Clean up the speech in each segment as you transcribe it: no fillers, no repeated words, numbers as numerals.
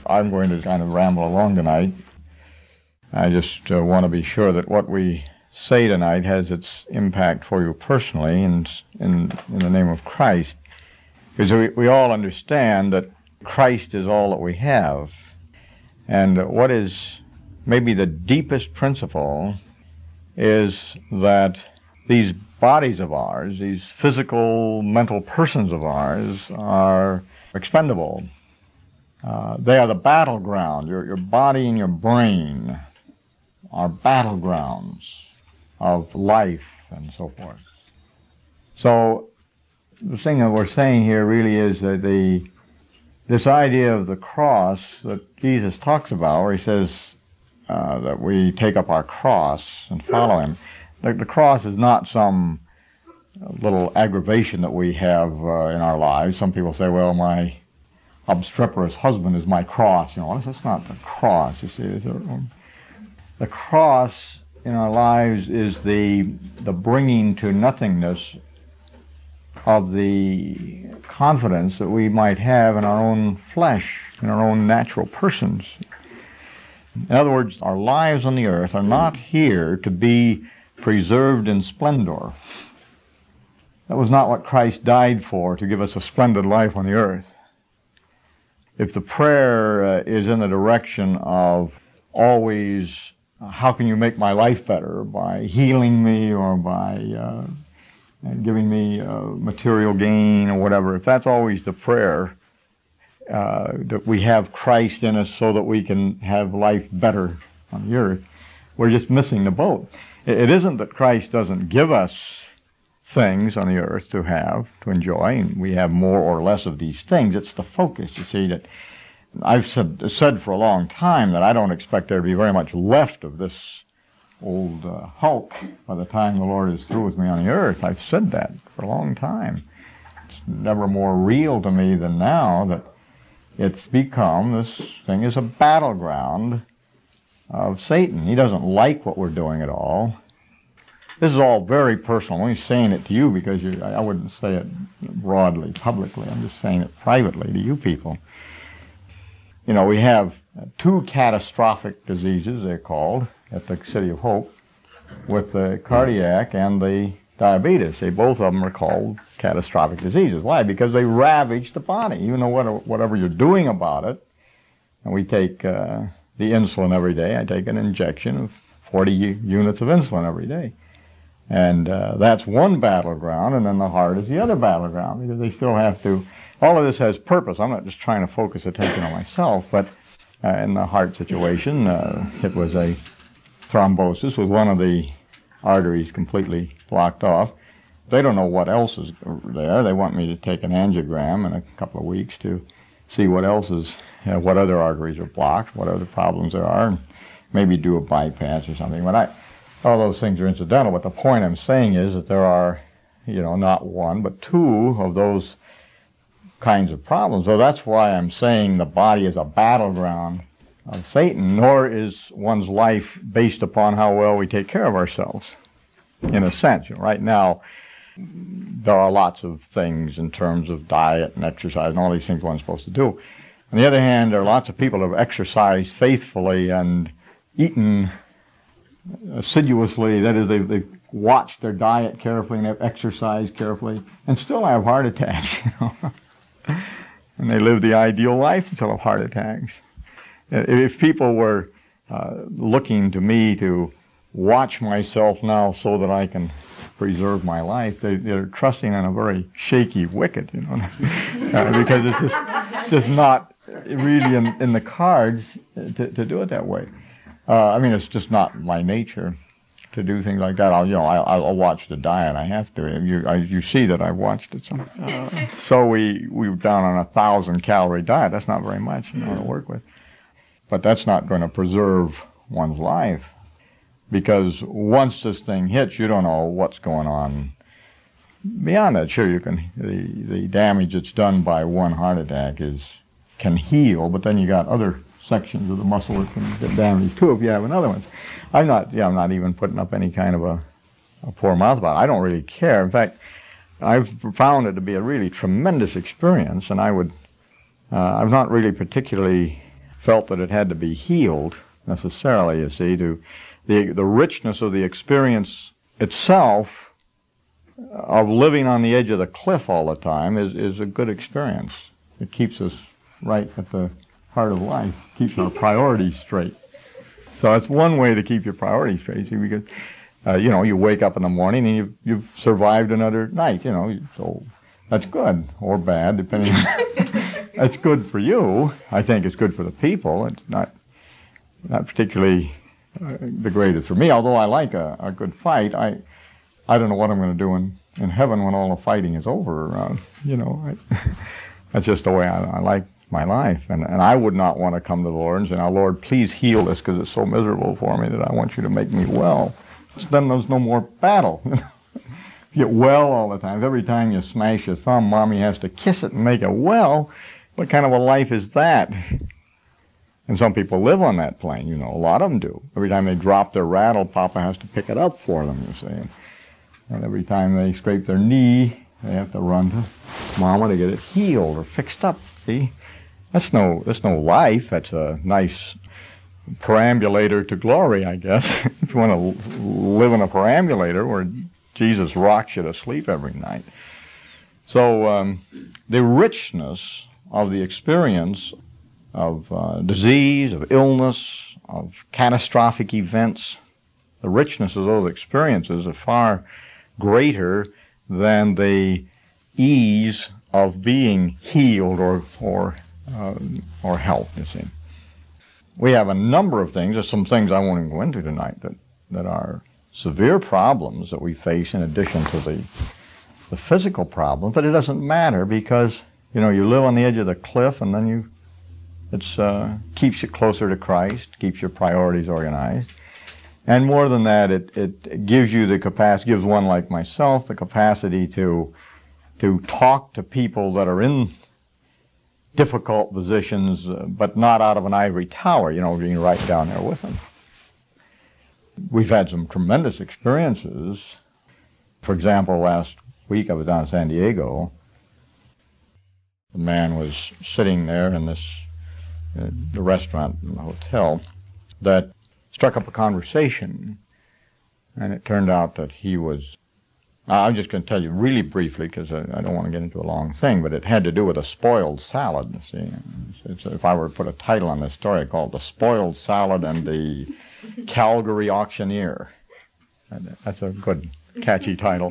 I'm going to kind of ramble along tonight. I just want to be sure that what we say tonight has its impact for you personally and in the name of Christ. Because we all understand that Christ is all that we have. And what is maybe the deepest principle is that these bodies of ours, these physical, mental persons of ours, are expendable. They are the battleground. Your body and your brain are battlegrounds of life and so forth. So the thing that we're saying here really is that this idea of the cross that Jesus talks about, where he says that we take up our cross and follow him. The cross is not some little aggravation that we have in our lives. Some people say, well, my obstreperous husband is my cross. That's not the cross, you see. The cross in our lives is the bringing to nothingness of the confidence that we might have in our own flesh, in our own natural persons. In other words, our lives on the earth are not here to be preserved in splendor. That was not what Christ died for, to give us a splendid life on the earth. If the prayer is in the direction of always, how can you make my life better, by healing me or by giving me material gain or whatever, if that's always the prayer, that we have Christ in us so that we can have life better on the earth, we're just missing the boat. It isn't that Christ doesn't give us things on the earth to have, to enjoy, and we have more or less of these things. It's the focus, you see, that I've said for a long time that I don't expect there to be very much left of this old hulk by the time the Lord is through with me on the earth. I've said that for a long time. It's never more real to me than now that it's become, this thing is a battleground of Satan. He doesn't like what we're doing at all. This is all very personal. I'm only saying it to you because I wouldn't say it broadly, publicly. I'm just saying it privately to you people. We have two catastrophic diseases, they're called, at the City of Hope, with the cardiac and the diabetes. Both of them are called catastrophic diseases. Why? Because they ravage the body. Even though whatever you're doing about it, and we take the insulin every day. I take an injection of 40 units of insulin every day. And that's one battleground, and then the heart is the other battleground, because they still have to, all of this has purpose. I'm not just trying to focus attention on myself, but in the heart situation, it was a thrombosis with one of the arteries completely blocked off. They don't know what else is there. They want me to take an angiogram in a couple of weeks to see what else is, what other arteries are blocked, what other problems there are, and maybe do a bypass or something. But all those things are incidental, but the point I'm saying is that there are, not one, but two of those kinds of problems. So that's why I'm saying the body is a battleground of Satan, nor is one's life based upon how well we take care of ourselves, in a sense. Right now, there are lots of things in terms of diet and exercise and all these things one's supposed to do. On the other hand, there are lots of people who have exercised faithfully and eaten assiduously. That is, they've watched their diet carefully and they've exercised carefully and still have heart attacks, And they live the ideal life until have heart attacks. If people were looking to me to watch myself now so that I can preserve my life, they're trusting on a very shaky wicket, because it's just not really in the cards to do it that way. It's just not my nature to do things like that. I'll watch the diet. I have to. You see that I've watched it. So we were down on a 1,000-calorie diet. That's not very much, to work with. But that's not going to preserve one's life, because once this thing hits, you don't know what's going on beyond that. Sure, you can. The damage that's done by one heart attack can heal, but then you got other sections of the muscle that can get damaged too if you have another one. I'm not even putting up any kind of a poor mouth about it. I don't really care. In fact, I've found it to be a really tremendous experience, and I've not really particularly felt that it had to be healed necessarily, you see. To the richness of the experience itself of living on the edge of the cliff all the time is a good experience. It keeps us right at the heart of life, keeps our priorities straight. So that's one way to keep your priorities straight, see, because you wake up in the morning and you've survived another night, so that's good or bad, depending. That's good for you. I think it's good for the people. It's not particularly the greatest for me, although I like a good fight. I don't know what I'm going to do in heaven when all the fighting is over. That's just the way I like my life. And I would not want to come to the Lord and say, now, Lord, please heal this because it's so miserable for me that I want you to make me well. So then there's no more battle. You get well all the time. Every time you smash your thumb, Mommy has to kiss it and make it well. What kind of a life is that? And some people live on that plane, a lot of them do. Every time they drop their rattle, Papa has to pick it up for them, you see. And every time they scrape their knee, they have to run to Mama to get it healed or fixed up, see? That's no life. That's a nice perambulator to glory, I guess. If you want to live in a perambulator where Jesus rocks you to sleep every night. So the richness of the experience of disease, of illness, of catastrophic events, the richness of those experiences are far greater than the ease of being healed or health, you see. We have a number of things. There's some things I won't even go into tonight that are severe problems that we face in addition to the physical problems, but it doesn't matter because, you live on the edge of the cliff and then it keeps you closer to Christ, keeps your priorities organized. And more than that, it gives you the capacity, gives one like myself the capacity to talk to people that are in difficult positions, but not out of an ivory tower, being right down there with them. We've had some tremendous experiences. For example, last week I was down in San Diego. The man was sitting there in the restaurant in the hotel that struck up a conversation, and it turned out that he was, I'm just going to tell you really briefly because I don't want to get into a long thing, but it had to do with a spoiled salad, you see. If I were to put a title on this story, I'd call it The Spoiled Salad and the Calgary Auctioneer. That's a good, catchy title.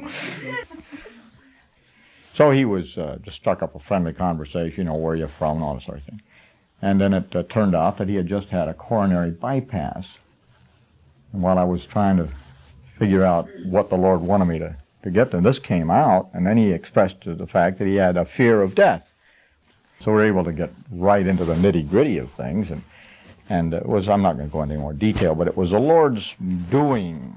So he was just struck up a friendly conversation, where you're from and all that sort of thing. And then it turned out that he had just had a coronary bypass. And while I was trying to figure out what the Lord wanted me to get to, this came out, and then he expressed the fact that he had a fear of death. So we were able to get right into the nitty-gritty of things, and it was, I'm not going to go into any more detail, but it was the Lord's doing.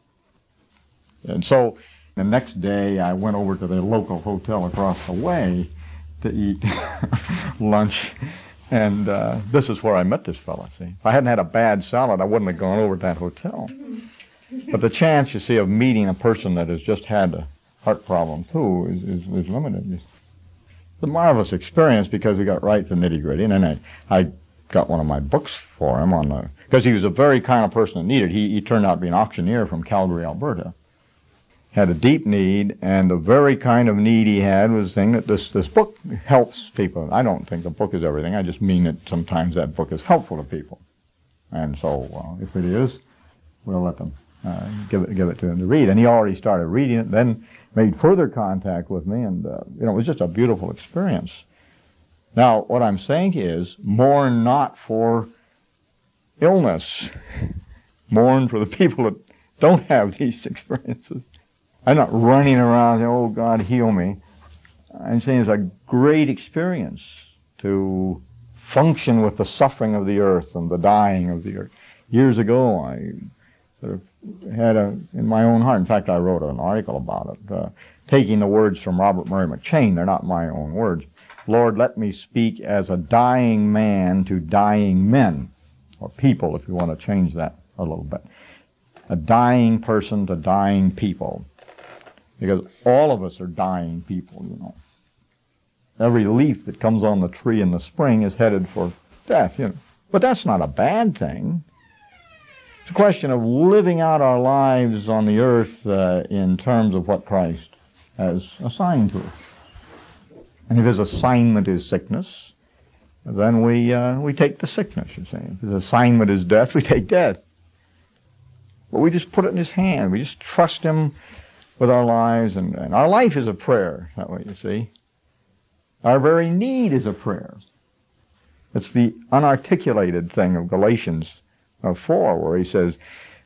And so the next day I went over to the local hotel across the way to eat lunch. And this is where I met this fellow, see. If I hadn't had a bad salad, I wouldn't have gone over to that hotel. But the chance, you see, of meeting a person that has just had a heart problem, too, is limited. It's a marvelous experience because we got right to nitty-gritty. And then I got one of my books for him because he was a very kind of person that needed. He turned out to be an auctioneer from Calgary, Alberta. Had a deep need, and the very kind of need he had was the thing that this book helps people. I don't think the book is everything. I just mean that sometimes that book is helpful to people. And so if it is, we'll let them give it to him to read. And he already started reading it, then made further contact with me, and it was just a beautiful experience. Now, what I'm saying is, mourn not for illness. Mourn for the people that don't have these experiences. I'm not running around saying, oh, God, heal me. I'm saying it's a great experience to function with the suffering of the earth and the dying of the earth. Years ago, I sort of had in my own heart, in fact, I wrote an article about it, taking the words from Robert Murray McCheyne. They're not my own words. Lord, let me speak as a dying man to dying men, or people, if you want to change that a little bit. A dying person to dying people. Because all of us are dying people, Every leaf that comes on the tree in the spring is headed for death, But that's not a bad thing. It's a question of living out our lives on the earth in terms of what Christ has assigned to us. And if his assignment is sickness, then we take the sickness, you see. If his assignment is death, we take death. But we just put it in his hand. We just trust him with our lives, and our life is a prayer, that way, you see. Our very need is a prayer. It's the unarticulated thing of Galatians 4, where he says,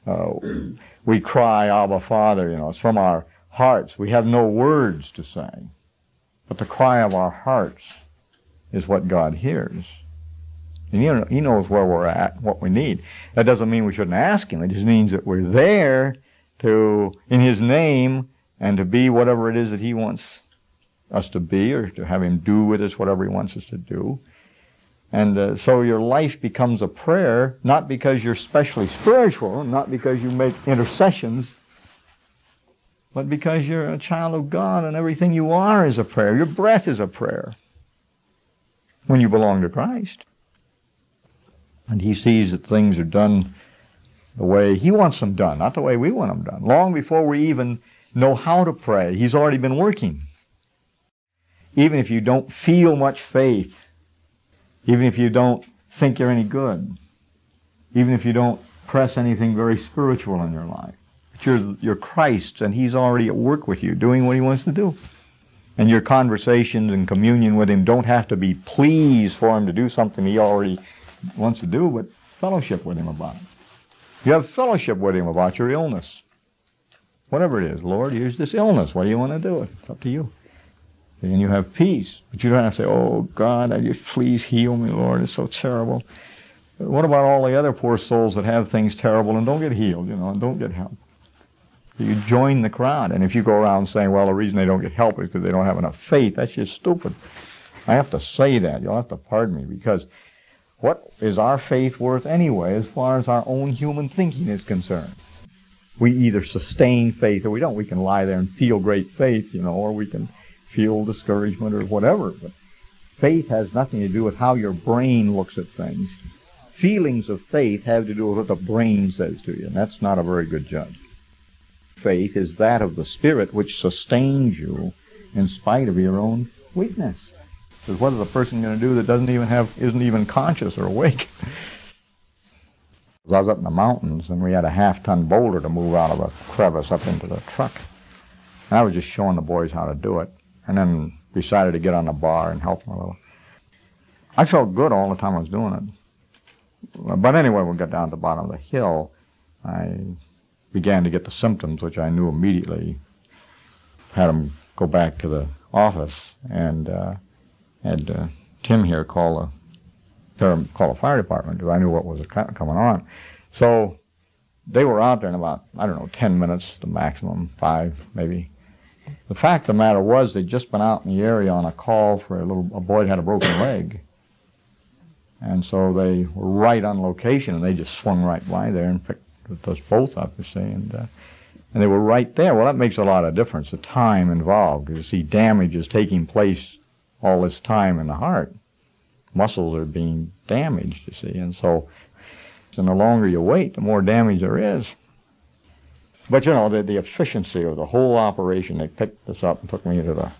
we cry, Abba, Father, it's from our hearts. We have no words to say, but the cry of our hearts is what God hears. And he knows where we're at, what we need. That doesn't mean we shouldn't ask him. It just means that we're there in his name, and to be whatever it is that he wants us to be, or to have him do with us whatever he wants us to do. And so your life becomes a prayer, not because you're specially spiritual, not because you make intercessions, but because you're a child of God, and everything you are is a prayer. Your breath is a prayer when you belong to Christ. And he sees that things are done the way he wants them done, not the way we want them done. Long before we even know how to pray, he's already been working. Even if you don't feel much faith, even if you don't think you're any good, even if you don't press anything very spiritual in your life, but you're Christ's, and he's already at work with you, doing what he wants to do. And your conversations and communion with him don't have to be pleas for him to do something he already wants to do, but fellowship with him about it. You have fellowship with him about your illness. Whatever it is, Lord, here's this illness. What do you want to do? It's up to you. And you have peace. But you don't have to say, oh, God, just please heal me, Lord. It's so terrible. What about all the other poor souls that have things terrible and don't get healed, and don't get help? You join the crowd. And if you go around saying, well, the reason they don't get help is because they don't have enough faith, that's just stupid. I have to say that. You'll have to pardon me, because what is our faith worth anyway as far as our own human thinking is concerned? We either sustain faith or we don't. We can lie there and feel great faith, or we can feel discouragement or whatever. But faith has nothing to do with how your brain looks at things. Feelings of faith have to do with what the brain says to you, and that's not a very good judge. Faith is that of the Spirit which sustains you in spite of your own weakness. Because what is a person going to do that isn't even conscious or awake? I was up in the mountains, and we had a half-ton boulder to move out of a crevice up into the truck. And I was just showing the boys how to do it, and then decided to get on the bar and help them a little. I felt good all the time I was doing it. But anyway, when we got down to the bottom of the hill, I began to get the symptoms, which I knew immediately. Had them go back to the office, and had Tim here call the fire department, because I knew what was coming on. So they were out there in about, 10 minutes, the maximum, 5 maybe. The fact of the matter was they'd just been out in the area on a call for a boy that had a broken leg. And so they were right on location, and they just swung right by there and picked us both up, you see, and they were right there. Well, that makes a lot of difference, the time involved. You see, damage is taking place all this time in the heart. Muscles are being damaged, you see, and so the longer you wait, the more damage there is. But the efficiency of the whole operation, they picked us up and took me to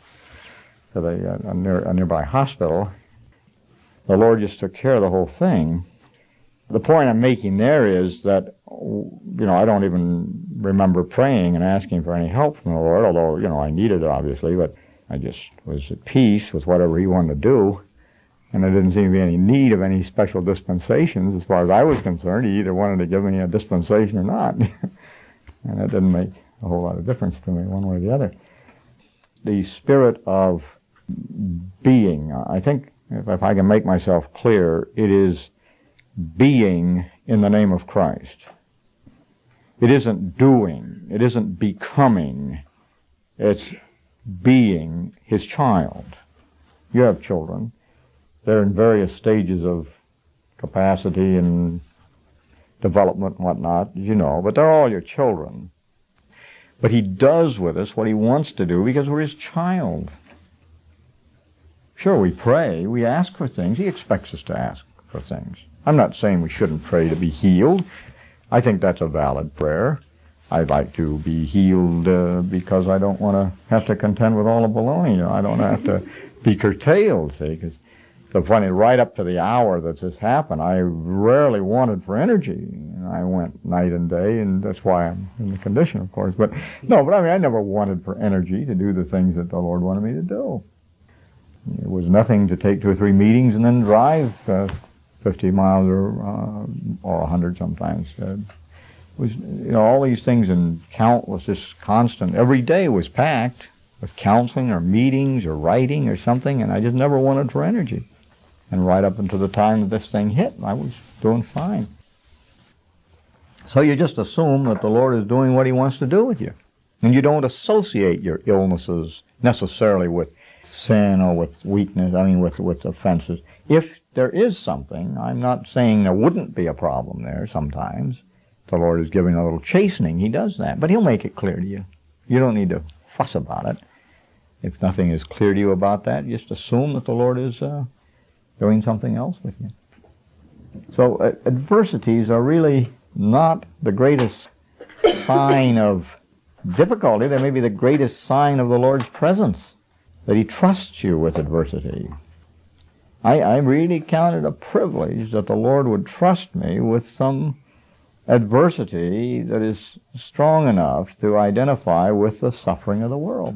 a nearby hospital. The Lord just took care of the whole thing. The point I'm making there is that, I don't even remember praying and asking for any help from the Lord, although, I needed it, obviously, but I just was at peace with whatever he wanted to do, and there didn't seem to be any need of any special dispensations as far as I was concerned. He either wanted to give me a dispensation or not, and that didn't make a whole lot of difference to me one way or the other. The spirit of being, I think, if I can make myself clear, it is being in the name of Christ. It isn't doing. It isn't becoming. It's being his child. You have children. They're in various stages of capacity and development and whatnot, as you know, but they're all your children. But he does with us what he wants to do because we're his child. Sure, we pray, we ask for things. He expects us to ask for things. I'm not saying we shouldn't pray to be healed. I think that's a valid prayer. I'd like to be healed because I don't want to have to contend with all the baloney. I don't have to be curtailed, see, because so funny, right up to the hour that this happened, I rarely wanted for energy. I went night and day, and that's why I'm in the condition, of course. But I never wanted for energy to do the things that the Lord wanted me to do. It was nothing to take 2 or 3 meetings and then drive 50 miles or 100 sometimes. It was, all these things, and count was just constant. Every day was packed with counseling or meetings or writing or something, and I just never wanted for energy. And right up until the time that this thing hit, I was doing fine. So you just assume that the Lord is doing what He wants to do with you. And you don't associate your illnesses necessarily with sin or with weakness, with offenses. If there is something, I'm not saying there wouldn't be a problem there sometimes. The Lord is giving a little chastening. He does that. But He'll make it clear to you. You don't need to fuss about it. If nothing is clear to you about that, just assume that the Lord is doing something else with you. So adversities are really not the greatest sign of difficulty. They may be the greatest sign of the Lord's presence, that He trusts you with adversity. I really count it a privilege that the Lord would trust me with some adversity that is strong enough to identify with the suffering of the world.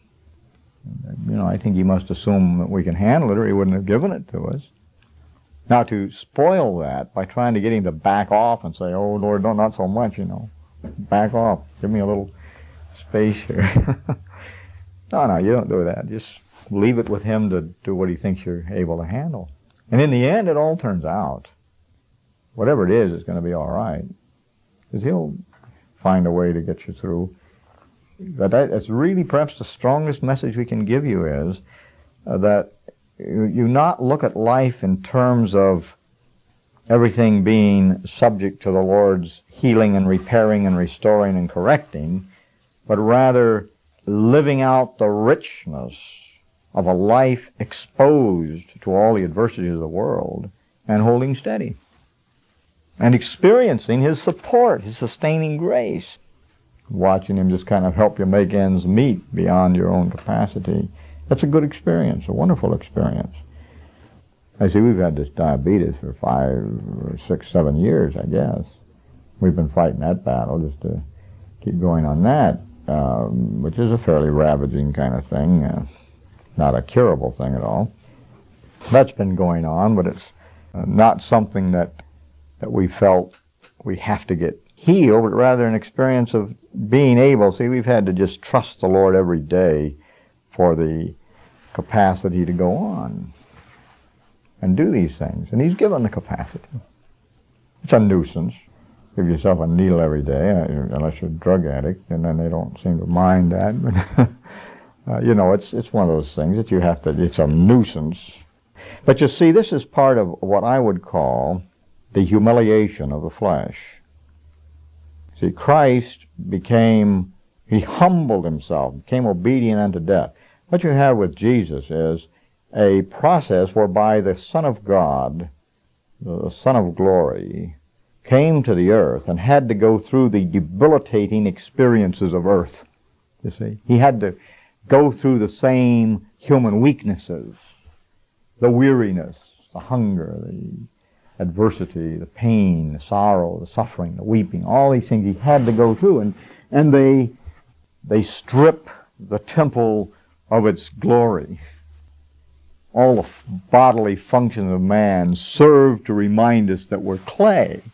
I think He must assume that we can handle it, or He wouldn't have given it to us. Now, to spoil that by trying to get Him to back off and say, "Oh, Lord, not so much, back off. Give me a little space here." No, you don't do that. Just leave it with Him to do what He thinks you're able to handle. And in the end, it all turns out, whatever it is, it's going to be all right. Because He'll find a way to get you through. But that's really perhaps the strongest message we can give you is that you not look at life in terms of everything being subject to the Lord's healing and repairing and restoring and correcting, but rather living out the richness of a life exposed to all the adversities of the world and holding steady and experiencing His support, His sustaining grace. Watching Him just kind of help you make ends meet beyond your own capacity. That's a good experience, a wonderful experience. I see we've had this diabetes for 5 or 6, 7 years, I guess. We've been fighting that battle just to keep going on that, which is a fairly ravaging kind of thing, not a curable thing at all. That's been going on, but it's not something that we felt we have to get healed, but rather an experience of being able. See, we've had to just trust the Lord every day for the capacity to go on and do these things. And He's given the capacity. It's a nuisance. Give yourself a needle every day, unless you're a drug addict, and then they don't seem to mind that. But, it's one of those things that you have to, it's a nuisance. But you see, this is part of what I would call the humiliation of the flesh. See, Christ He humbled Himself, became obedient unto death. What you have with Jesus is a process whereby the Son of God, the Son of Glory, came to the earth and had to go through the debilitating experiences of earth. You see, He had to go through the same human weaknesses, the weariness, the hunger, the adversity, the pain, the sorrow, the suffering, the weeping, all these things He had to go through, and they strip the temple of its glory. All the bodily functions of man serve to remind us that we're clay.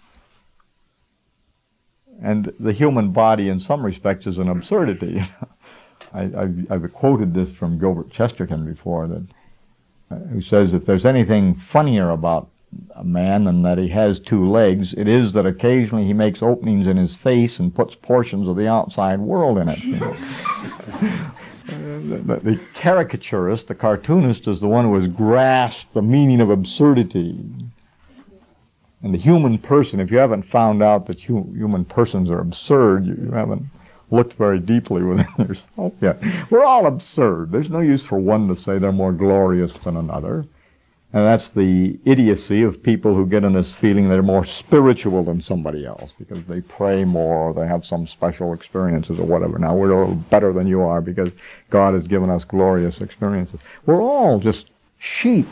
And the human body, in some respects, is an absurdity. I've quoted this from Gilbert Chesterton before, who says if there's anything funnier about a man than that he has 2 legs, it is that occasionally he makes openings in his face and puts portions of the outside world in it. The caricaturist, the cartoonist, is the one who has grasped the meaning of absurdity. And the human person, if you haven't found out that human persons are absurd, you haven't looked very deeply within yourself yet. We're all absurd. There's no use for one to say they're more glorious than another. And that's the idiocy of people who get in this feeling they're more spiritual than somebody else because they pray more or they have some special experiences or whatever. Now, we're a little better than you are because God has given us glorious experiences. We're all just sheep.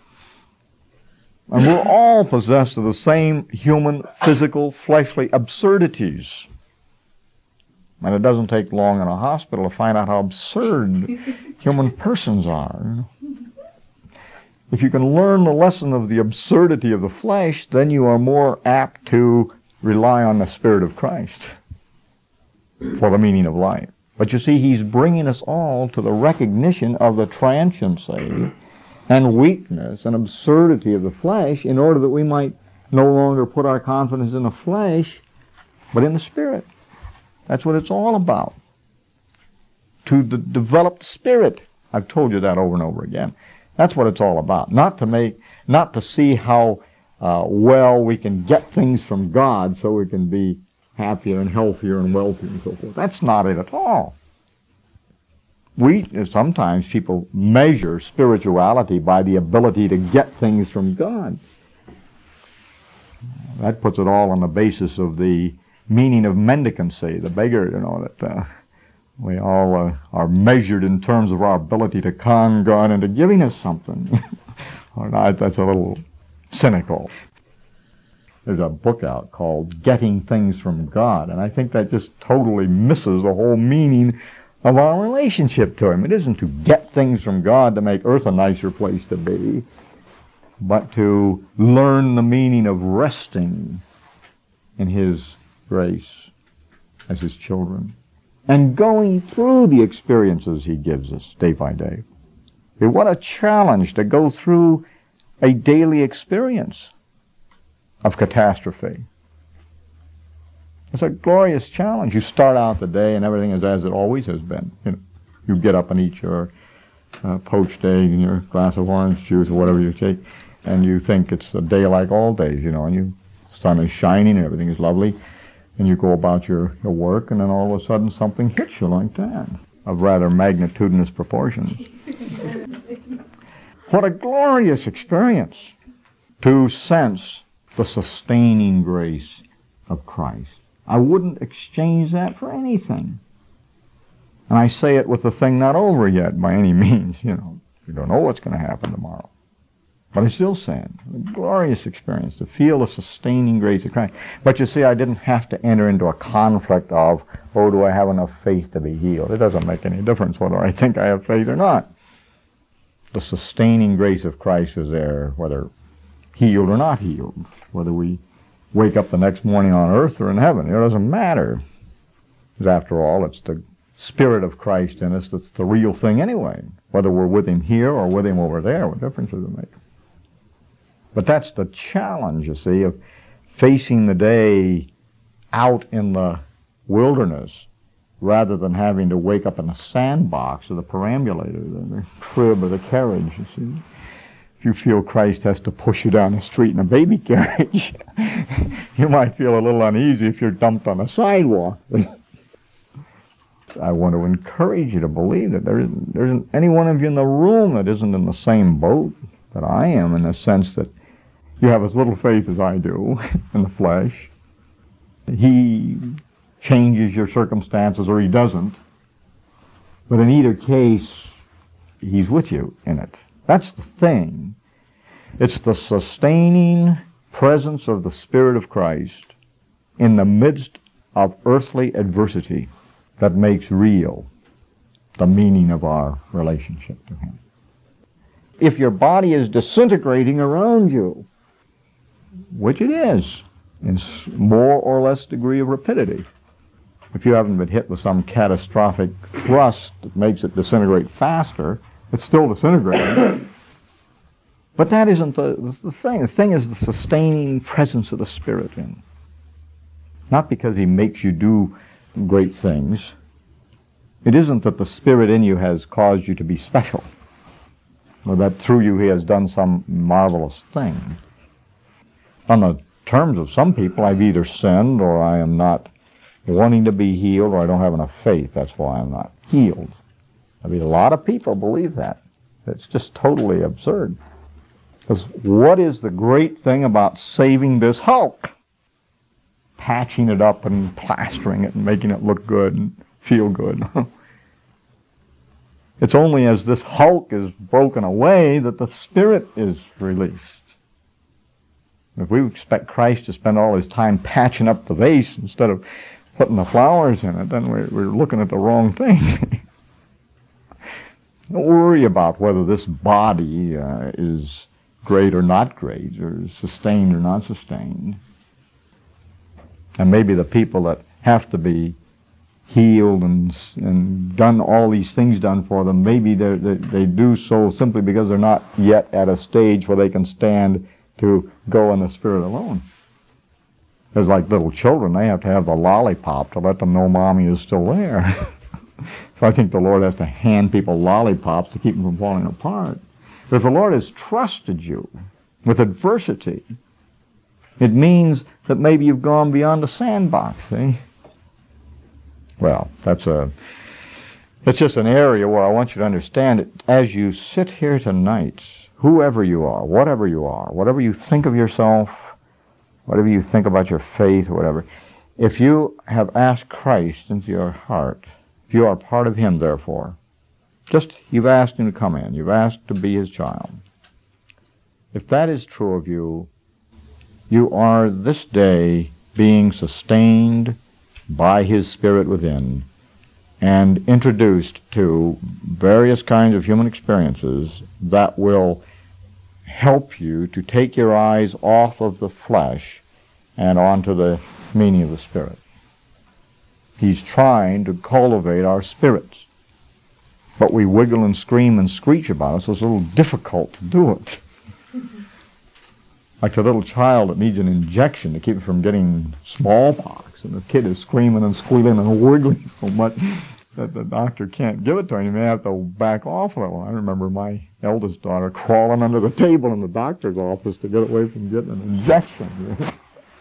And we're all possessed of the same human, physical, fleshly absurdities. And it doesn't take long in a hospital to find out how absurd human persons are. If you can learn the lesson of the absurdity of the flesh, then you are more apt to rely on the Spirit of Christ for the meaning of life. But you see, He's bringing us all to the recognition of the transiency and weakness and absurdity of the flesh in order that we might no longer put our confidence in the flesh, but in the Spirit. That's what it's all about. To develop the Spirit. I've told you that over and over again. That's what it's all about. Not to see how well we can get things from God so we can be happier and healthier and wealthier and so forth. That's not it at all. Sometimes people measure spirituality by the ability to get things from God. That puts it all on the basis of the meaning of mendicancy, the beggar, that we all are measured in terms of our ability to con God into giving us something. Or not, that's a little cynical. There's a book out called Getting Things from God, and I think that just totally misses the whole meaning of our relationship to Him. It isn't to get things from God to make earth a nicer place to be, but to learn the meaning of resting in His grace as His children and going through the experiences He gives us day by day. What a challenge to go through a daily experience of catastrophe. It's a glorious challenge. You start out the day and everything is as it always has been. You get up and eat your poached egg and your glass of orange juice or whatever you take, and you think it's a day like all days, and the sun is shining and everything is lovely, and you go about your work, and then all of a sudden something hits you like that, of rather magnitudinous proportions. What a glorious experience to sense the sustaining grace of Christ. I wouldn't exchange that for anything. And I say it with the thing not over yet by any means. You don't know what's going to happen tomorrow. But I still say it. A glorious experience to feel the sustaining grace of Christ. But you see, I didn't have to enter into a conflict of, do I have enough faith to be healed? It doesn't make any difference whether I think I have faith or not. The sustaining grace of Christ is there, whether healed or not healed, whether we wake up the next morning on earth or in heaven. It doesn't matter. Because after all, it's the Spirit of Christ in us that's the real thing anyway. Whether we're with Him here or with Him over there, what difference does it make? But that's the challenge, you see, of facing the day out in the wilderness rather than having to wake up in a sandbox or the perambulator, the crib or the carriage, you see. If you feel Christ has to push you down the street in a baby carriage, you might feel a little uneasy if you're dumped on a sidewalk. I want to encourage you to believe that there isn't any one of you in the room that isn't in the same boat that I am, in the sense that you have as little faith as I do in the flesh. He changes your circumstances or He doesn't. But in either case, He's with you in it. That's the thing. It's the sustaining presence of the Spirit of Christ in the midst of earthly adversity that makes real the meaning of our relationship to Him. If your body is disintegrating around you, which it is, in more or less degree of rapidity, if you haven't been hit with some catastrophic thrust that makes it disintegrate faster, it's still disintegrating. But that isn't the thing. The thing is the sustaining presence of the Spirit in. Not because He makes you do great things. It isn't that the Spirit in you has caused you to be special, or that through you He has done some marvelous thing. On the terms of some people, I've either sinned, or I am not wanting to be healed, or I don't have enough faith. That's why I'm not healed. I mean, a lot of people believe that. It's just totally absurd. Because what is the great thing about saving this hulk? Patching it up and plastering it and making it look good and feel good. It's only as this hulk is broken away that the Spirit is released. If we expect Christ to spend all his time patching up the vase instead of putting the flowers in it, then we're looking at the wrong thing. Don't worry about whether this body is great or not great, or sustained or not sustained. And maybe the people that have to be healed and done all these things done for them, maybe they do so simply because they're not yet at a stage where they can stand to go in the Spirit alone. It's like little children. They have to have the lollipop to let them know Mommy is still there. So I think the Lord has to hand people lollipops to keep them from falling apart. But if the Lord has trusted you with adversity, it means that maybe you've gone beyond the sandbox, see? Well, that's just an area where I want you to understand it. As you sit here tonight, whoever you are, whatever you think of yourself, whatever you think about your faith or whatever, if you have asked Christ into your heart, if you are part of him, therefore, you've asked him to come in, you've asked to be his child. If that is true of you, you are this day being sustained by his Spirit within and introduced to various kinds of human experiences that will help you to take your eyes off of the flesh and onto the meaning of the Spirit. He's trying to cultivate our spirits, but we wiggle and scream and screech about it, so it's a little difficult to do it. Like a little child that needs an injection to keep it from getting smallpox, and the kid is screaming and squealing and wiggling so much that the doctor can't give it to him. He may have to back off a little. I remember my eldest daughter crawling under the table in the doctor's office to get away from getting an injection.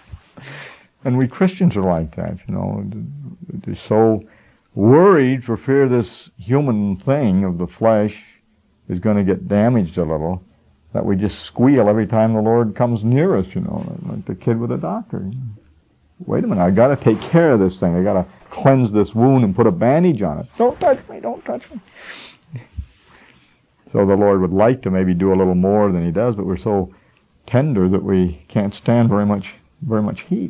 And we Christians are like that, you know. They're so worried for fear this human thing of the flesh is going to get damaged a little, that we just squeal every time the Lord comes near us, you know, like the kid with the doctor. Wait a minute, I got to take care of this thing. I got to cleanse this wound and put a bandage on it. Don't touch me, don't touch me. So the Lord would like to maybe do a little more than he does, but we're so tender that we can't stand very much heat.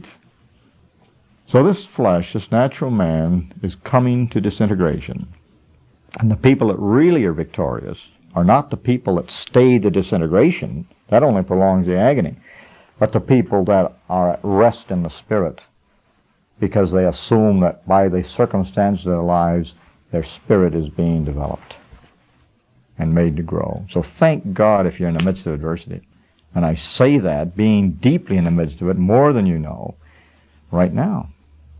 So this flesh, this natural man, is coming to disintegration. And the people that really are victorious are not the people that stay the disintegration. That only prolongs the agony. But the people that are at rest in the Spirit, because they assume that by the circumstances of their lives, their spirit is being developed and made to grow. So thank God if you're in the midst of adversity. And I say that, being deeply in the midst of it, more than you know, right now.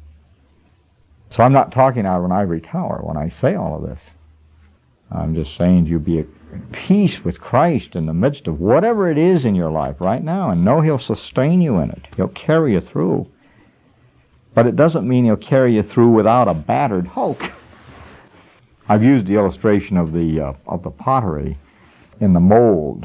So I'm not talking out of an ivory tower when I say all of this. I'm just saying you be at peace with Christ in the midst of whatever it is in your life right now, and know he'll sustain you in it. He'll carry you through. But it doesn't mean he'll carry you through without a battered hulk. I've used the illustration of the pottery in the mold.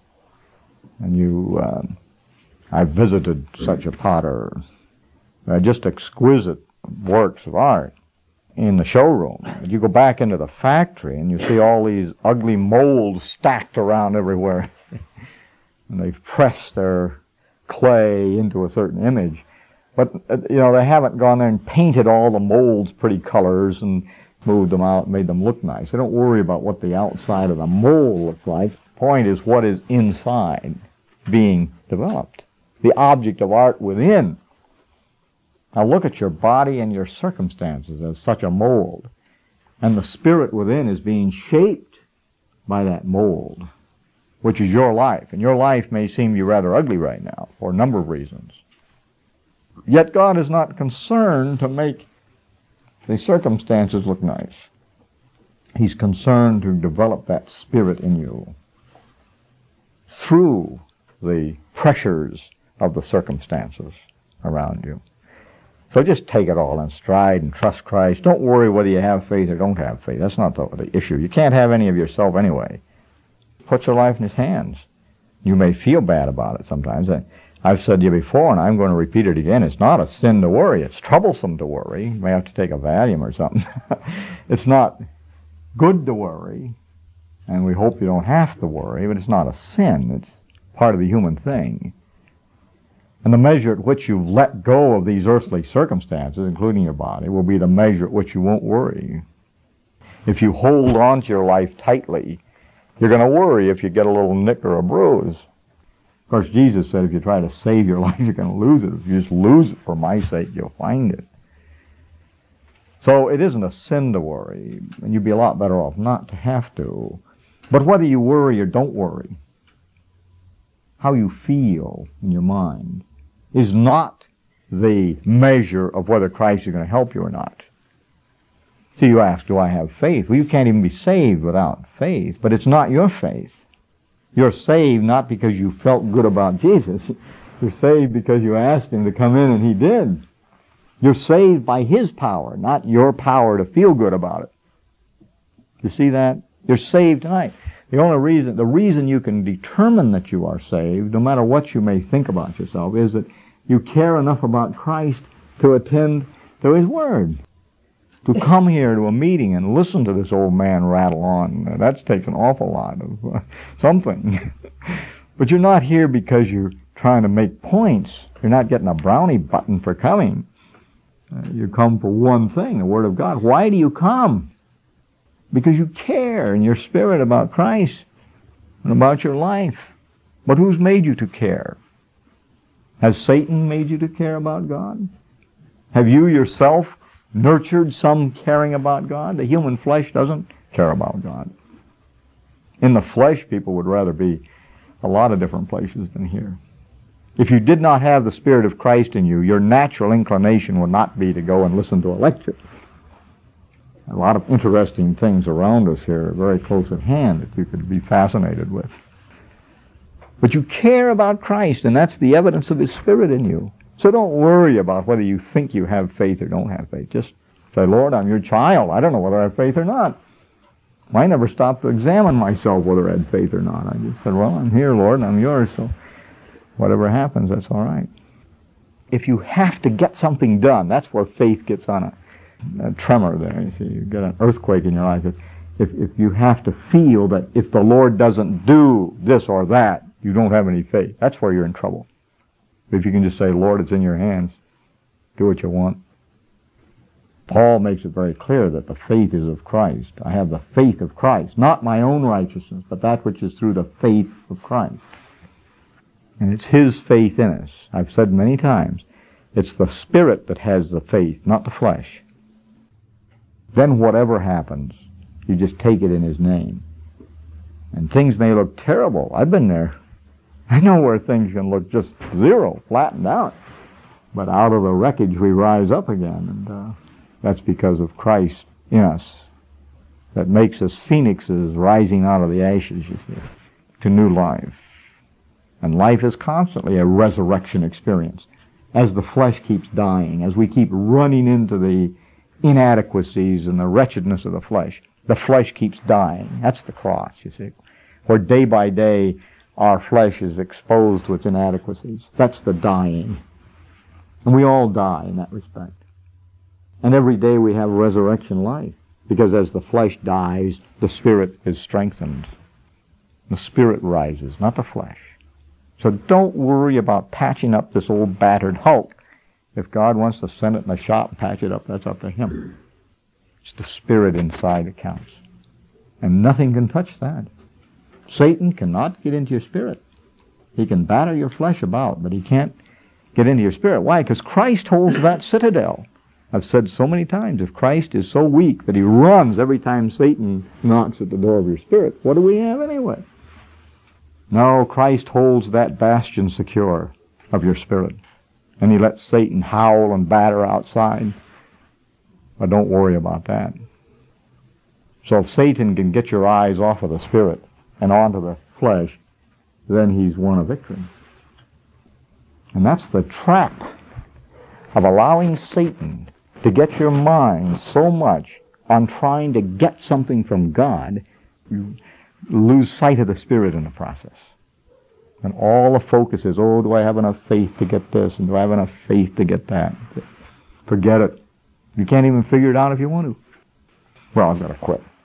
And I've visited such a potter. Just exquisite works of art in the showroom. You go back into the factory and you see all these ugly molds stacked around everywhere. And they've pressed their clay into a certain image. But, they haven't gone there and painted all the molds pretty colors and moved them out and made them look nice. They don't worry about what the outside of the mold looks like. The point is what is inside being developed. The object of art within. Now look at your body and your circumstances as such a mold. And the spirit within is being shaped by that mold, which is your life. And your life may seem to you rather ugly right now for a number of reasons. Yet God is not concerned to make the circumstances look nice. He's concerned to develop that spirit in you through the pressures of the circumstances around you. So just take it all in stride and trust Christ. Don't worry whether you have faith or don't have faith. That's not the issue. You can't have any of yourself anyway. Put your life in his hands. You may feel bad about it sometimes. I've said to you before, and I'm going to repeat it again, it's not a sin to worry. It's troublesome to worry. You may have to take a Valium or something. It's not good to worry, and we hope you don't have to worry, but it's not a sin. It's part of the human thing. And the measure at which you let go of these earthly circumstances, including your body, will be the measure at which you won't worry. If you hold on to your life tightly, you're going to worry if you get a little nick or a bruise. Of course, Jesus said if you try to save your life, you're going to lose it. If you just lose it for my sake, you'll find it. So it isn't a sin to worry, and you'd be a lot better off not to have to. But whether you worry or don't worry, how you feel in your mind is not the measure of whether Christ is going to help you or not. So you ask, do I have faith? Well, you can't even be saved without faith, but it's not your faith. You're saved not because you felt good about Jesus. You're saved because you asked Him to come in, and He did. You're saved by His power, not your power to feel good about it. You see that? You're saved tonight. The reason you can determine that you are saved, no matter what you may think about yourself, is that you care enough about Christ to attend to His Word. To come here to a meeting and listen to this old man rattle on, that's takes an awful lot of something. But you're not here because you're trying to make points. You're not getting a brownie button for coming. You come for one thing, the Word of God. Why do you come? Because you care in your spirit about Christ and about your life. But who's made you to care? Has Satan made you to care about God? Have you yourself nurtured some caring about God? The human flesh doesn't care about God. In the flesh, people would rather be a lot of different places than here. If you did not have the Spirit of Christ in you, your natural inclination would not be to go and listen to a lecture. A lot of interesting things around us here are very close at hand that you could be fascinated with. But you care about Christ, and that's the evidence of His Spirit in you. So don't worry about whether you think you have faith or don't have faith. Just say, Lord, I'm your child. I don't know whether I have faith or not. I never stopped to examine myself whether I had faith or not. I just said, well, I'm here, Lord, and I'm yours, so whatever happens, that's all right. If you have to get something done, that's where faith gets on a tremor there. You see, you get an earthquake in your life. If you have to feel that if the Lord doesn't do this or that, you don't have any faith, that's where you're in trouble. If you can just say, Lord, it's in your hands, do what you want. Paul makes it very clear that the faith is of Christ. I have the faith of Christ, not my own righteousness, but that which is through the faith of Christ. And it's His faith in us. I've said many times, it's the Spirit that has the faith, not the flesh. Then whatever happens, you just take it in His name. And things may look terrible. I've been there. I know where things can look just zero, flattened out. But out of the wreckage we rise up again. And that's because of Christ in us. That makes us phoenixes rising out of the ashes, you see, to new life. And life is constantly a resurrection experience. As the flesh keeps dying, as we keep running into the inadequacies and the wretchedness of the flesh keeps dying. That's the cross, you see. Where day by day our flesh is exposed to its inadequacies. That's the dying. And we all die in that respect. And every day we have resurrection life. Because as the flesh dies, the Spirit is strengthened. The Spirit rises, not the flesh. So don't worry about patching up this old battered hulk. If God wants to send it in the shop and patch it up, that's up to Him. It's the Spirit inside that counts. And nothing can touch that. Satan cannot get into your spirit. He can batter your flesh about, but he can't get into your spirit. Why? Because Christ holds that citadel. I've said so many times, if Christ is so weak that He runs every time Satan knocks at the door of your spirit, what do we have anyway? No, Christ holds that bastion secure of your spirit. And He lets Satan howl and batter outside. But don't worry about that. So if Satan can get your eyes off of the Spirit and onto the flesh, then he's won a victory. And that's the trap of allowing Satan to get your mind so much on trying to get something from God, you lose sight of the Spirit in the process. And all the focus is, oh, do I have enough faith to get this, and do I have enough faith to get that? Forget it. You can't even figure it out if you want to. Well, I've got to quit.